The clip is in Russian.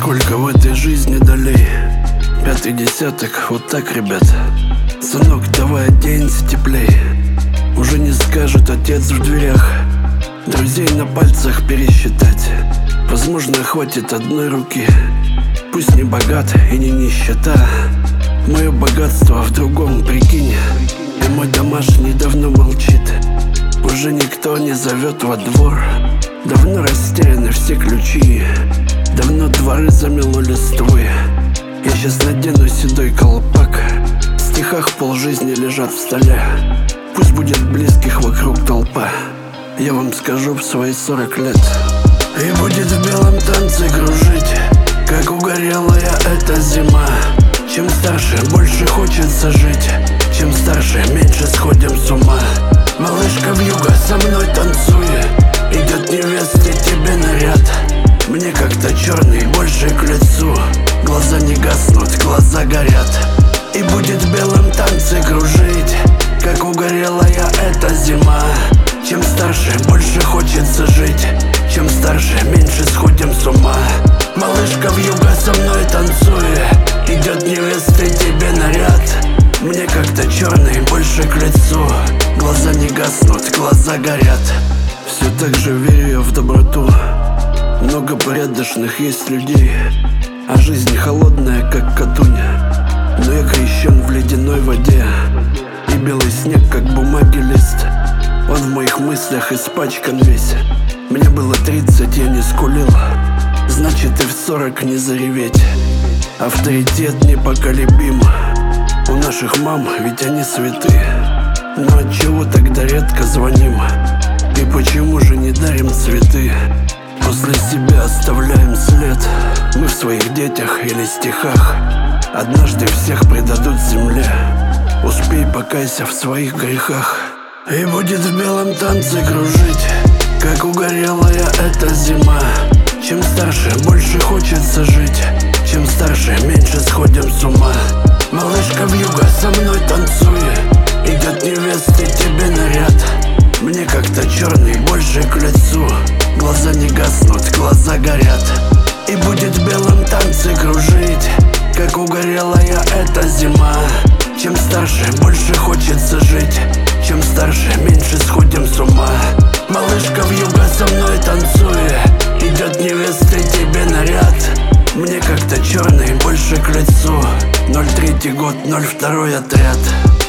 Сколько в этой жизни долей, пятый десяток, вот так, ребят. Сынок, давай оденься теплей. Уже не скажет отец в дверях. Друзей на пальцах пересчитать возможно, хватит одной руки. Пусть не богат и не нищета, мое богатство в другом, прикинь. И мой домашний давно молчит, уже никто не зовет во двор. Давно растеряны все ключи, давно дворы замело листвой. Я сейчас надену седой колпак, в стихах полжизни лежат в столе. Пусть будет близких вокруг толпа, я вам скажу в свои 40 лет. И будет в белом танце кружить, как угорелая эта зима. Чем старше, больше хочется жить, чем старше, меньше сходим с ума. Малышка вьюга со мной танцует, идет невесте тебе наряд. Мне как-то черный больше к лицу, глаза не гаснут, глаза горят. И будет в белом танце кружить, как угорелая эта зима. Чем старше, больше хочется жить, чем старше, меньше сходим с ума. Малышка вьюга со мной танцует, идет невесты тебе наряд. Мне как-то черный больше к лицу, глаза не гаснут, глаза горят. Все так же верю я в доброту, много порядочных есть людей, а жизнь холодная, как катуня. Но я крещен в ледяной воде, и белый снег, как бумаги лист. Он в моих мыслях испачкан весь. Мне было 30, я не скулил, значит и в 40 не зареветь. Авторитет непоколебим у наших мам, ведь они святые. Но отчего тогда редко звоним? И почему же не дарим цветы? После себя оставляем след, мы в своих детях или стихах. Однажды всех предадут земле, успей, покайся в своих грехах. И будет в белом танце кружить, как угорелая эта зима. Чем старше, больше хочется жить, чем старше, меньше сходим с ума. Малышка вьюга со мной танцует, идет невесты тебе наряд. Мне как-то черный больше к лицу, глаза не гаснут, глаза горят. И будет в белом танце кружить, как угорелая эта зима. Чем старше, больше хочется жить, чем старше, меньше сходим с ума. Малышка вьюга со мной танцует, идет невесты тебе наряд. Мне как-то черный больше к лицу, 03-й год, 02-й отряд.